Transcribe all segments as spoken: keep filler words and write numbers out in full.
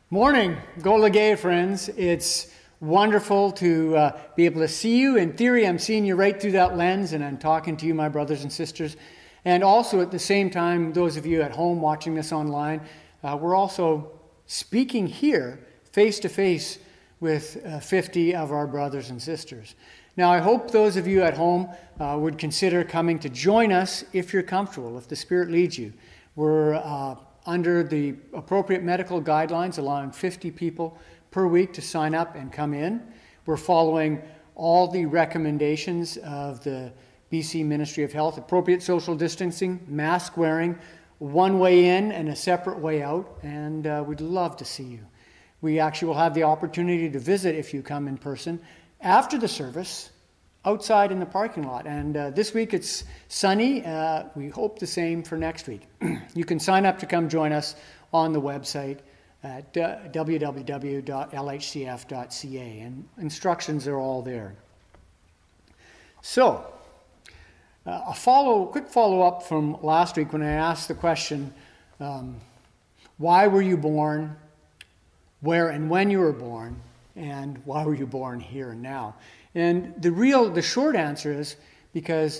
Morning, Go Legay, friends. It's wonderful to uh, be able to see you. In theory, I'm seeing you right through that lens, and I'm talking to you, my brothers and sisters. And also, at the same time, those of you at home watching this online, uh, we're also speaking here face-to-face with uh, fifty of our brothers and sisters. Now, I hope those of you at home uh, would consider coming to join us if you're comfortable, if the Spirit leads you. We're uh, under the appropriate medical guidelines, allowing fifty people per week to sign up and come in. We're following all the recommendations of the B C Ministry of Health: appropriate social distancing, mask wearing, one way in and a separate way out, and uh, we'd love to see you. We actually will have the opportunity to visit, if you come in person, after the service, outside in the parking lot. And uh, this week it's sunny. Uh, we hope the same for next week. You can sign up to come join us on the website at uh, w w w dot l h c f dot c a, and instructions are all there. So, uh, a follow, quick follow-up from last week when I asked the question, um, why were you born, where and when you were born, and why were you born here and now? And the real, the short answer is because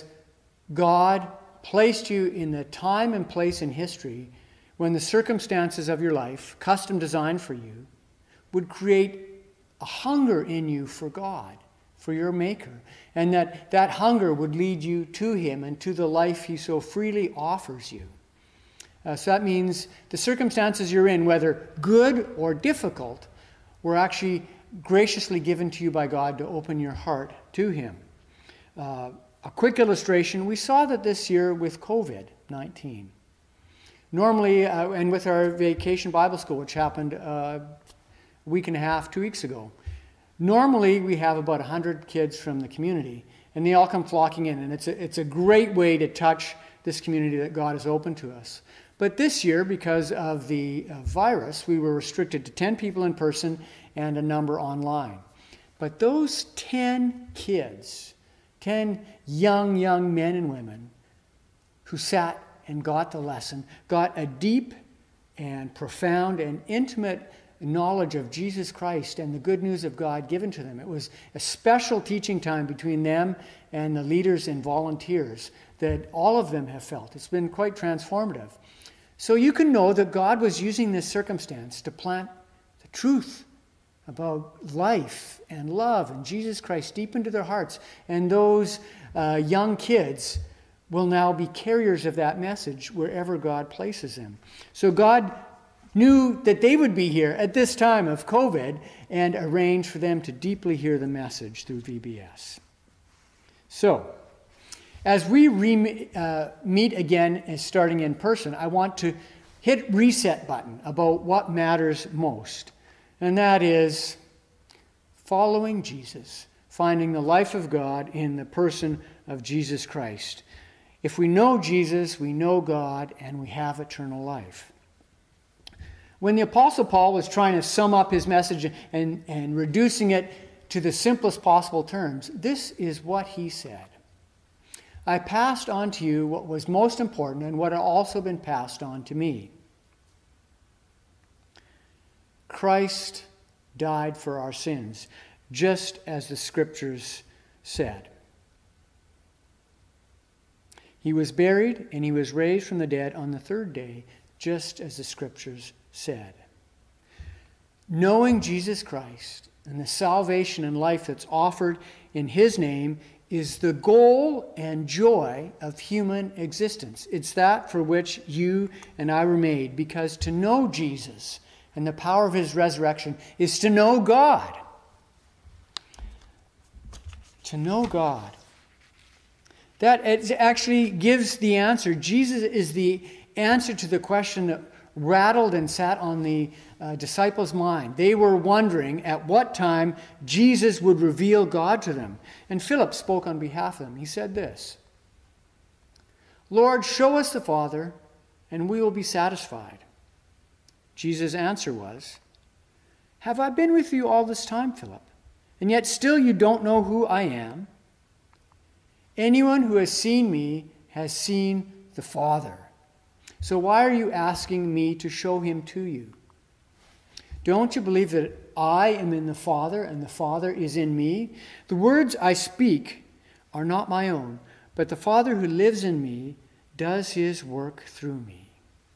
God placed you in the time and place in history when the circumstances of your life, custom designed for you, would create a hunger in you for God, for your Maker, and that that hunger would lead you to Him and to the life He so freely offers you. Uh, so that means the circumstances you're in, whether good or difficult, were actually graciously given to you by God to open your heart to Him. Uh, a quick illustration, we saw that this year with covid nineteen. Normally, uh, and with our Vacation Bible School, which happened uh, a week and a half, two weeks ago, normally we have about one hundred kids from the community, and they all come flocking in, and it's a, it's a great way to touch this community that God has opened to us. But this year, because of the uh, virus, we were restricted to ten people in person and a number online. But those ten kids, ten young, young men and women who sat and got the lesson, got a deep and profound and intimate knowledge of Jesus Christ and the good news of God given to them. It was a special teaching time between them and the leaders and volunteers that all of them have felt. It's been quite transformative. So you can know that God was using this circumstance to plant the truth about life and love and Jesus Christ deep into their hearts. And those uh, young kids will now be carriers of that message wherever God places them. So God knew that they would be here at this time of COVID and arranged for them to deeply hear the message through V B S. So, as we re- uh, meet again and starting in person, I want to hit reset button about what matters most. And that is following Jesus, finding the life of God in the person of Jesus Christ. If we know Jesus, we know God, and we have eternal life. When the Apostle Paul was trying to sum up his message and, and reducing it to the simplest possible terms, this is what he said. I passed on to you what was most important and what had also been passed on to me. Christ died for our sins, just as the Scriptures said. He was buried and he was raised from the dead on the third day, just as the Scriptures said. Knowing Jesus Christ and the salvation and life that's offered in His name is the goal and joy of human existence. It's that for which you and I were made, because to know Jesus and the power of His resurrection is to know God. To know God. That actually gives the answer. Jesus is the answer to the question that rattled and sat on the uh, disciples' mind. They were wondering at what time Jesus would reveal God to them. And Philip spoke on behalf of them. He said this, "Lord, show us the Father, and we will be satisfied." Jesus' answer was, "Have I been with you all this time, Philip, and yet still you don't know who I am? Anyone who has seen me has seen the Father. So why are you asking me to show Him to you? Don't you believe that I am in the Father and the Father is in me? The words I speak are not my own, but the Father who lives in me does his work through me.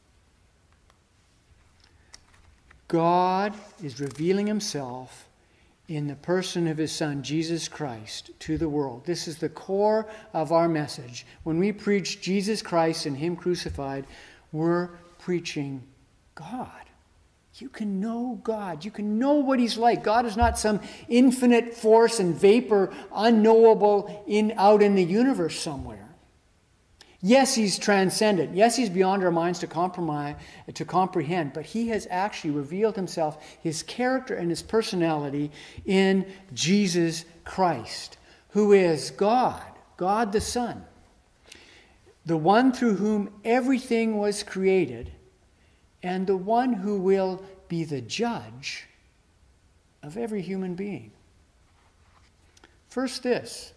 God is revealing himself in the person of his Son, Jesus Christ, to the world. This is the core of our message. When we preach Jesus Christ and him crucified, we're preaching God. You can know God. You can know what he's like. God is not some infinite force and vapor, unknowable in out in the universe somewhere. Yes, he's transcendent. Yes, he's beyond our minds to compromise, to comprehend. But he has actually revealed himself, his character and his personality in Jesus Christ, who is God, God the Son, the one through whom everything was created, and the one who will be the judge of every human being. First, this.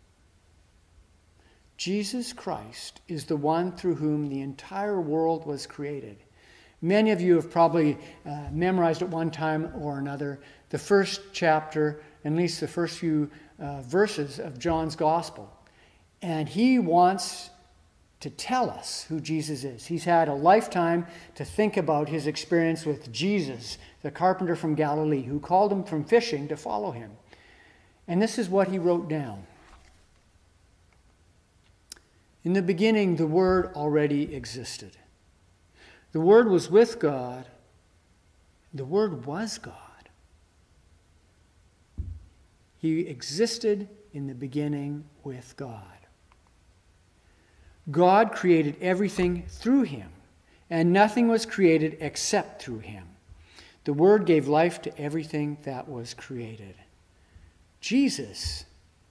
Jesus Christ is the one through whom the entire world was created. Many of you have probably uh, memorized at one time or another the first chapter, at least the first few uh, verses of John's Gospel. And he wants to tell us who Jesus is. He's had a lifetime to think about his experience with Jesus, the carpenter from Galilee, who called him from fishing to follow him. And this is what he wrote down. In the beginning, the Word already existed. The Word was with God. The Word was God. He existed in the beginning with God. God created everything through him, and nothing was created except through him. The Word gave life to everything that was created. Jesus,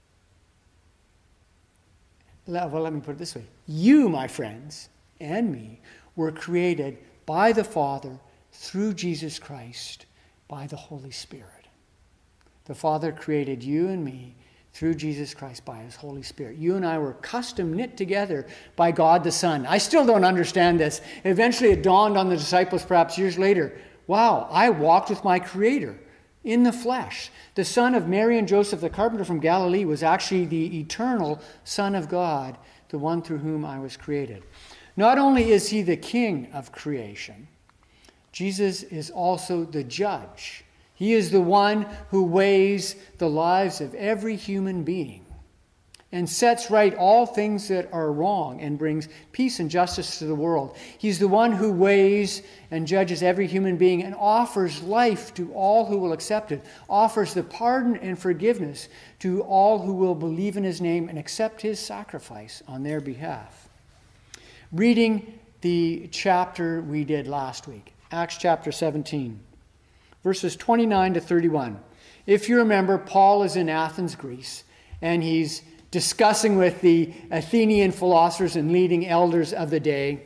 well, let me put it this way. You, my friends, and me, were created by the Father through Jesus Christ by the Holy Spirit. The Father created you and me through Jesus Christ by his Holy Spirit. You and I were custom knit together by God the Son. I still don't understand this. Eventually it dawned on the disciples perhaps years later, wow, I walked with my Creator in the flesh. The son of Mary and Joseph, the carpenter from Galilee, was actually the eternal Son of God, the one through whom I was created. Not only is he the King of creation, Jesus is also the judge. He is the one who weighs the lives of every human being and sets right all things that are wrong and brings peace and justice to the world. He's the one who weighs and judges every human being and offers life to all who will accept it, offers the pardon and forgiveness to all who will believe in his name and accept his sacrifice on their behalf. Reading the chapter we did last week, Acts chapter seventeen. Verses twenty-nine to thirty-one. If you remember, Paul is in Athens, Greece, and he's discussing with the Athenian philosophers and leading elders of the day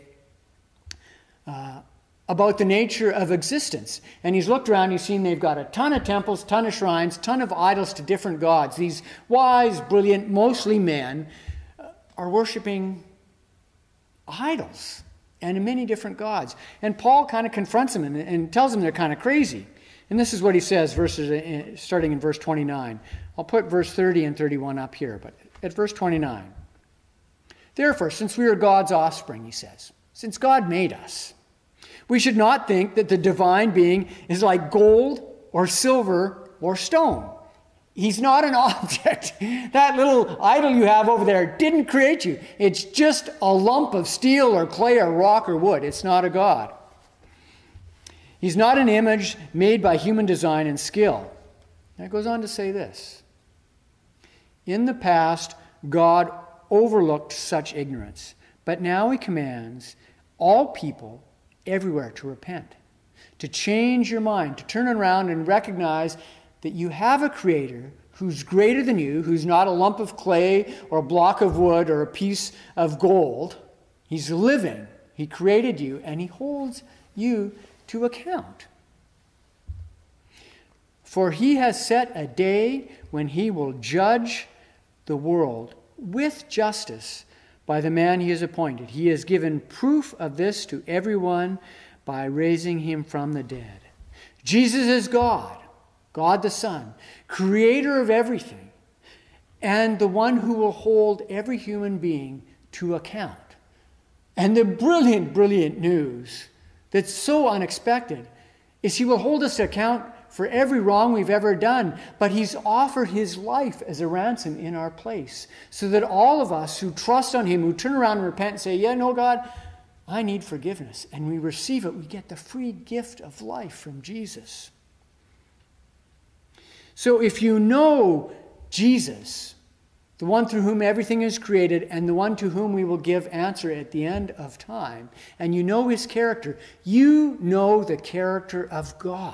uh, about the nature of existence. And he's looked around, he's seen they've got a ton of temples, ton of shrines, ton of idols to different gods. These wise, brilliant, mostly men uh, are worshiping idols and many different gods. And Paul kind of confronts them and, and tells them they're kind of crazy. And this is what he says, verses starting in verse twenty-nine. I'll put verse thirty and thirty-one up here, but at verse twenty-nine. Therefore, since we are God's offspring, he says, since God made us, we should not think that the divine being is like gold or silver or stone. He's not an object. That little idol you have over there didn't create you. It's just a lump of steel or clay or rock or wood. It's not a god. He's not an image made by human design and skill. And it goes on to say this. In the past, God overlooked such ignorance, but now he commands all people everywhere to repent, to change your mind, to turn around and recognize that you have a creator who's greater than you, who's not a lump of clay or a block of wood or a piece of gold. He's living. He created you, and he holds you to account. For he has set a day when he will judge the world with justice by the man he has appointed. He has given proof of this to everyone by raising him from the dead. Jesus is God, God the Son, creator of everything, and the one who will hold every human being to account. And the brilliant, brilliant news that's so unexpected is he will hold us to account for every wrong we've ever done, but he's offered his life as a ransom in our place, so that all of us who trust on him, who turn around and repent and say, yeah, no, God, I need forgiveness, and we receive it, we get the free gift of life from Jesus. So if you know Jesus, the one through whom everything is created and the one to whom we will give answer at the end of time, and you know his character, you know the character of God.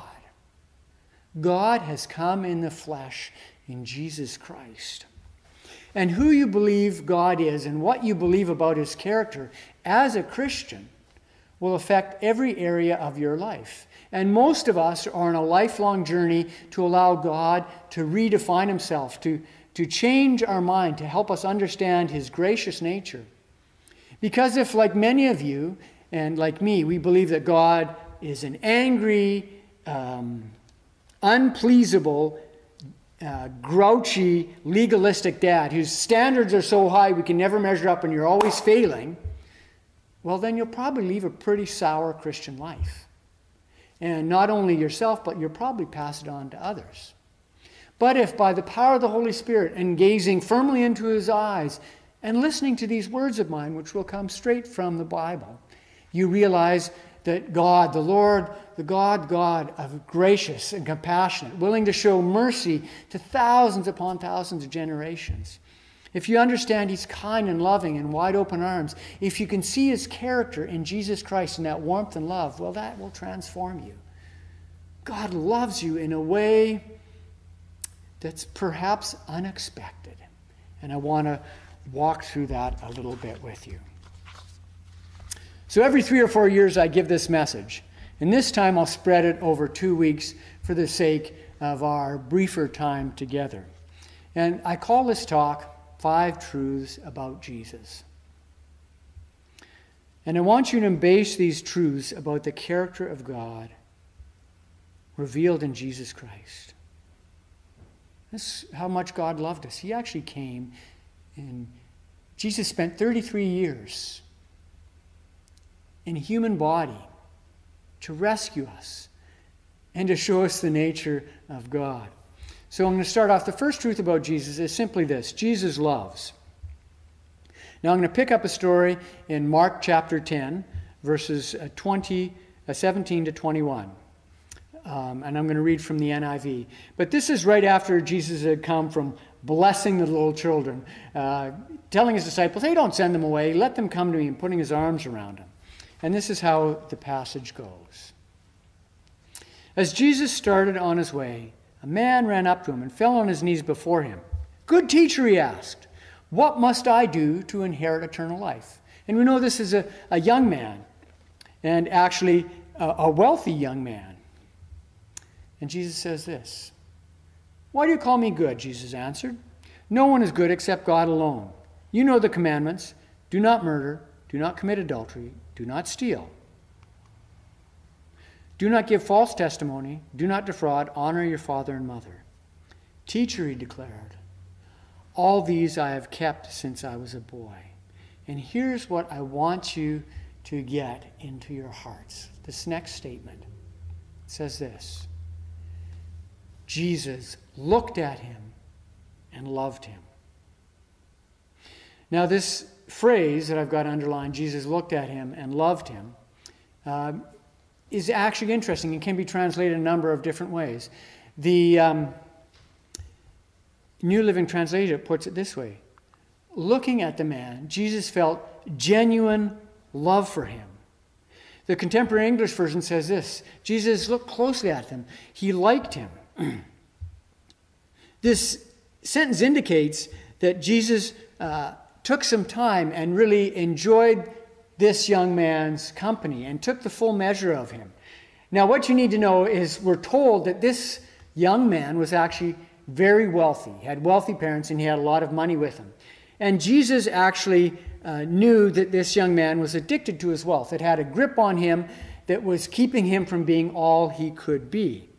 God has come in the flesh in Jesus Christ. And who you believe God is and what you believe about his character as a Christian will affect every area of your life. And most of us are on a lifelong journey to allow God to redefine himself, to, to change our mind, to help us understand his gracious nature. Because if, like many of you, and like me, we believe that God is an angry, um, unpleasable, uh, grouchy, legalistic dad whose standards are so high we can never measure up and you're always failing, well, then you'll probably leave a pretty sour Christian life. And not only yourself, but you'll probably pass it on to others. But if by the power of the Holy Spirit and gazing firmly into his eyes and listening to these words of mine, which will come straight from the Bible, you realize that God, the Lord, the God, God of gracious and compassionate, willing to show mercy to thousands upon thousands of generations. If you understand he's kind and loving and wide open arms, if you can see his character in Jesus Christ and that warmth and love, well, that will transform you. God loves you in a way that's perhaps unexpected. And I want to walk through that a little bit with you. So every three or four years I give this message. And this time I'll spread it over two weeks for the sake of our briefer time together. And I call this talk, Five Truths About Jesus. And I want you to embrace these truths about the character of God revealed in Jesus Christ. This is how much God loved us. He actually came, and Jesus spent thirty-three years in a human body to rescue us and to show us the nature of God. So I'm going to start off. The first truth about Jesus is simply this: Jesus loves. Now I'm going to pick up a story in Mark chapter ten, verses twenty, seventeen to twenty-one. Um, and I'm going to read from the N I V. But this is right after Jesus had come from blessing the little children, uh, telling his disciples, hey, don't send them away. Let them come to me, and putting his arms around them. And this is how the passage goes. As Jesus started on his way, a man ran up to him and fell on his knees before him. Good teacher, he asked, what must I do to inherit eternal life? And we know this is a, a young man, and actually a, a wealthy young man. And Jesus says this, why do you call me good? Jesus answered, no one is good except God alone. You know the commandments. Do not murder. Do not commit adultery. Do not steal. Do not give false testimony. Do not defraud. Honor your father and mother. Teacher, he declared, all these I have kept since I was a boy. And here's what I want you to get into your hearts. This next statement says this: Jesus looked at him and loved him. Now this phrase that I've got underlined, Jesus looked at him and loved him, uh, is actually interesting and can be translated a number of different ways. The um, New Living Translation puts it this way: looking at the man, Jesus felt genuine love for him. The Contemporary English Version says this: Jesus looked closely at him. He liked him. This sentence indicates that Jesus uh, took some time and really enjoyed this young man's company and took the full measure of him. Now, what you need to know is we're told that this young man was actually very wealthy. He had wealthy parents and he had a lot of money with him. And Jesus actually uh, knew that this young man was addicted to his wealth. It had a grip on him, that was keeping him from being all he could be.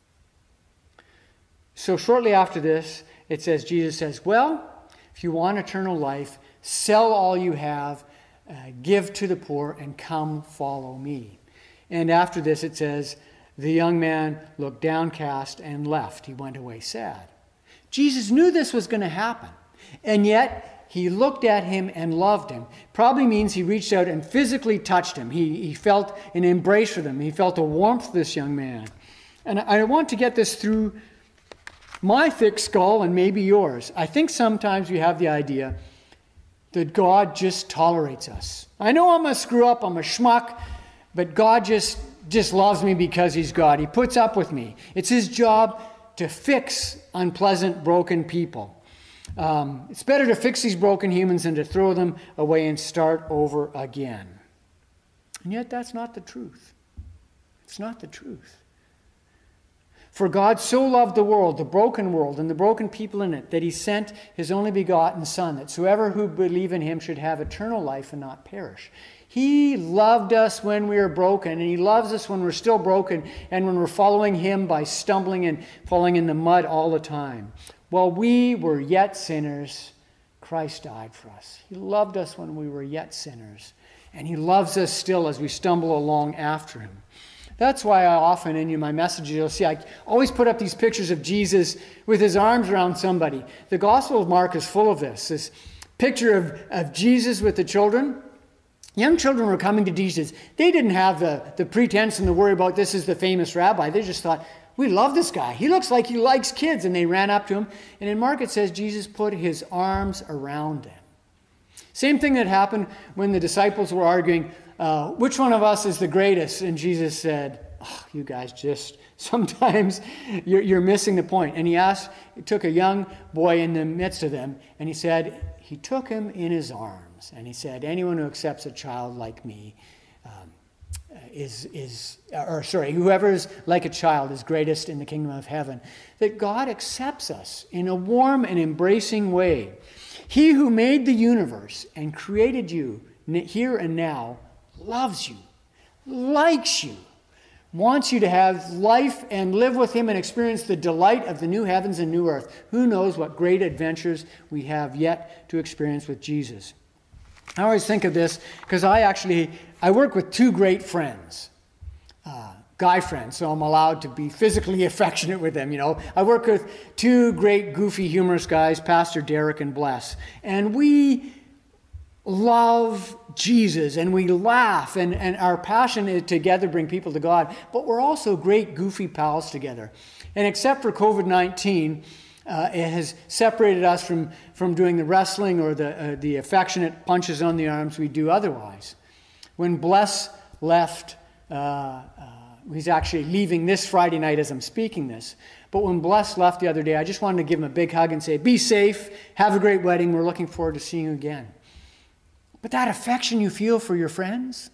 So shortly after this, it says, Jesus says, well, if you want eternal life, sell all you have, uh, give to the poor, and come follow me. And after this, it says, the young man looked downcast and left. He went away sad. Jesus knew this was going to happen, and yet he looked at him and loved him. Probably means he reached out and physically touched him. He, he felt an embrace for him. He felt a warmth for this young man. And I want to get this through my thick skull and maybe yours. I think sometimes we have the idea that God just tolerates us. I know I'm a screw up, I'm a schmuck, but God just, just loves me because he's God. He puts up with me. It's his job to fix unpleasant, broken people. Um, it's better to fix these broken humans than to throw them away and start over again. And yet that's not the truth. It's not the truth. For God so loved the world, the broken world, and the broken people in it, that he sent his only begotten Son, that whoever who believe in him should have eternal life and not perish. He loved us when we were broken, and he loves us when we're still broken and when we're following him by stumbling and falling in the mud all the time. While we were yet sinners, Christ died for us. He loved us when we were yet sinners, and he loves us still as we stumble along after him. That's why I often in my messages, you'll see, I always put up these pictures of Jesus with his arms around somebody. The Gospel of Mark is full of this. This picture of, of Jesus with the children. Young children were coming to Jesus. They didn't have the, the pretense and the worry about this is the famous rabbi. They just thought, we love this guy. He looks like he likes kids. And they ran up to him. And in Mark it says Jesus put his arms around them. Same thing that happened when the disciples were arguing, uh, which one of us is the greatest? And Jesus said, oh, you guys just, sometimes you're, you're missing the point. And he asked, he took a young boy in the midst of them, and he said, he took him in his arms. And he said, anyone who accepts a child like me um, is, is, or sorry, whoever is like a child is greatest in the kingdom of heaven. That God accepts us in a warm and embracing way. He who made the universe and created you here and now loves you, likes you, wants you to have life and live with him and experience the delight of the new heavens and new earth. Who knows what great adventures we have yet to experience with Jesus. I always think of this because I actually, I work with two great friends, uh, guy friends, so I'm allowed to be physically affectionate with them, you know. I work with two great, goofy, humorous guys, Pastor Derek and Bless, and we love Jesus, and we laugh, and, and our passion is together bring people to God, but we're also great, goofy pals together. And except for covid nineteen, Uh, it has separated us from, from doing the wrestling or the, uh, the affectionate punches on the arms we do otherwise. When Bless left, uh, uh, he's actually leaving this Friday night as I'm speaking this, but when Bless left the other day, I just wanted to give him a big hug and say, be safe, have a great wedding, we're looking forward to seeing you again. But that affection you feel for your friends,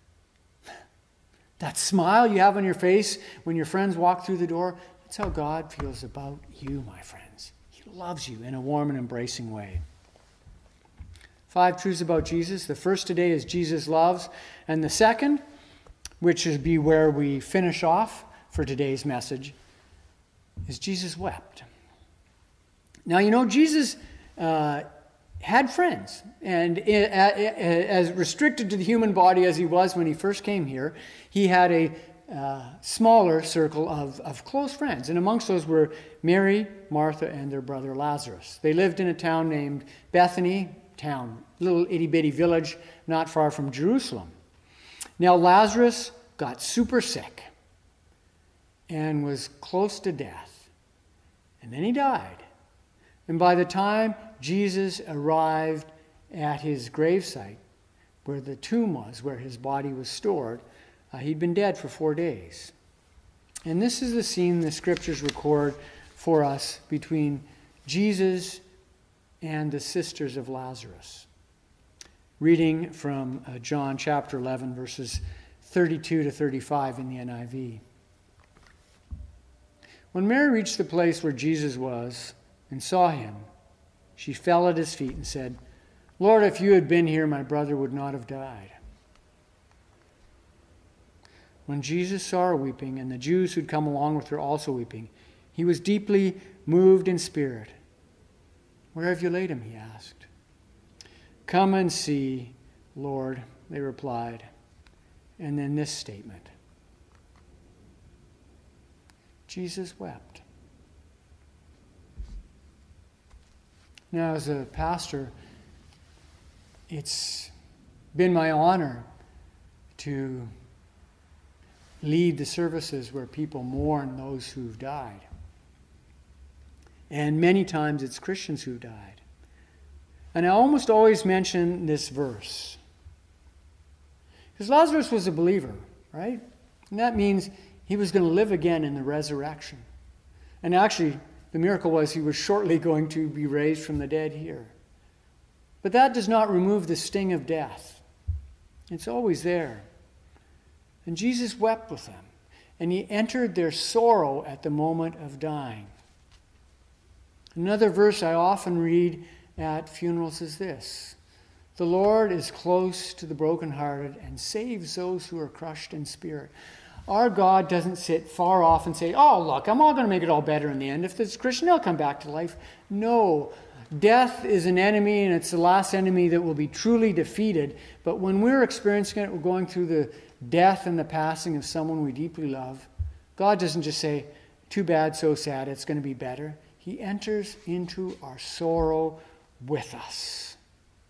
that smile you have on your face when your friends walk through the door, that's how God feels about you, my friends. He loves you in a warm and embracing way. Five truths about Jesus. The first today is Jesus loves. And the second, which would be where we finish off for today's message, is Jesus wept. Now, you know, Jesus uh, had friends. And as restricted to the human body as he was when he first came here, he had a Uh, smaller circle of, of close friends. And amongst those were Mary, Martha, and their brother Lazarus. They lived in a town named Bethany, town, little itty-bitty village not far from Jerusalem. Now Lazarus got super sick and was close to death. And then he died. And by the time Jesus arrived at his gravesite, where the tomb was, where his body was stored, Uh, he'd been dead for four days. And this is the scene the scriptures record for us between Jesus and the sisters of Lazarus. Reading from uh, John chapter eleven, verses thirty-two to thirty-five in the N I V. When Mary reached the place where Jesus was and saw him, she fell at his feet and said, Lord, if you had been here, my brother would not have died. when Jesus saw her weeping, and the Jews who'd come along with her also weeping, he was deeply moved in spirit. "Where have you laid him?" he asked. "Come and see, Lord," they replied. And then this statement: Jesus wept. Now, as a pastor, it's been my honor to lead the services where people mourn those who've died. And many times it's Christians who've died. And I almost always mention this verse. Because Lazarus was a believer, right? And that means he was going to live again in the resurrection. And actually, the miracle was he was shortly going to be raised from the dead here. But that does not remove the sting of death. It's always there. And Jesus wept with them, and he entered their sorrow at the moment of dying. Another verse I often read at funerals is this: "The Lord is close to the brokenhearted and saves those who are crushed in spirit." Our God doesn't sit far off and say, "Oh, look, I'm all going to make it all better in the end. If this Christian, they'll come back to life." No. Death is an enemy, and it's the last enemy that will be truly defeated. But when we're experiencing it, we're going through the death and the passing of someone we deeply love, God doesn't just say, "Too bad, so sad, it's going to be better." He enters into our sorrow with us.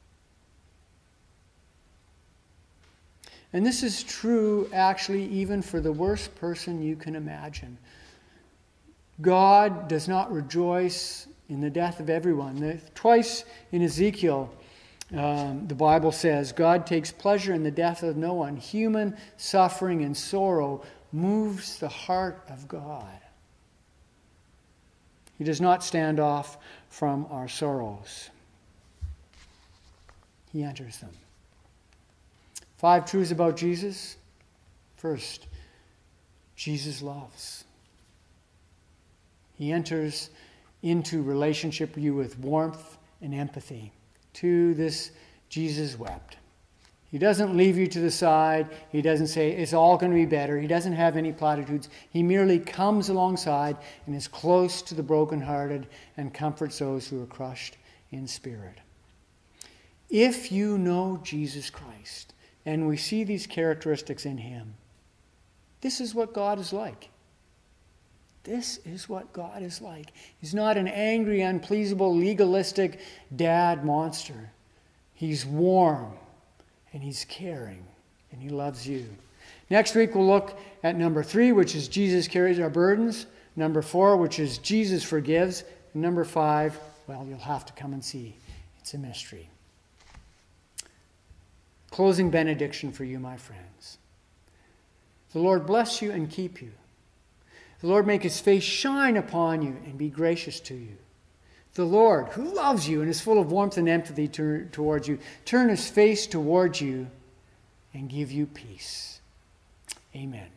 And this is true, actually, even for the worst person you can imagine. God does not rejoice in the death of everyone. Twice in Ezekiel, um, the Bible says, God takes pleasure in the death of no one. Human suffering and sorrow moves the heart of God. He does not stand off from our sorrows. He enters them. Five truths about Jesus. First, Jesus loves. He enters into relationship with you with warmth and empathy. Two, this Jesus wept. He doesn't leave you to the side. He doesn't say it's all going to be better. He doesn't have any platitudes. He merely comes alongside and is close to the brokenhearted and comforts those who are crushed in spirit. If you know Jesus Christ, and we see these characteristics in him, this is what God is like. This is what God is like. He's not an angry, unpleasable, legalistic dad monster. He's warm, and he's caring, and he loves you. Next week we'll look at number three, which is Jesus carries our burdens. Number four, which is Jesus forgives. And number five, well, you'll have to come and see. It's a mystery. Closing benediction for you, my friends. The Lord bless you and keep you. The Lord make his face shine upon you and be gracious to you. The Lord, who loves you and is full of warmth and empathy to, towards you, turn his face towards you and give you peace. Amen.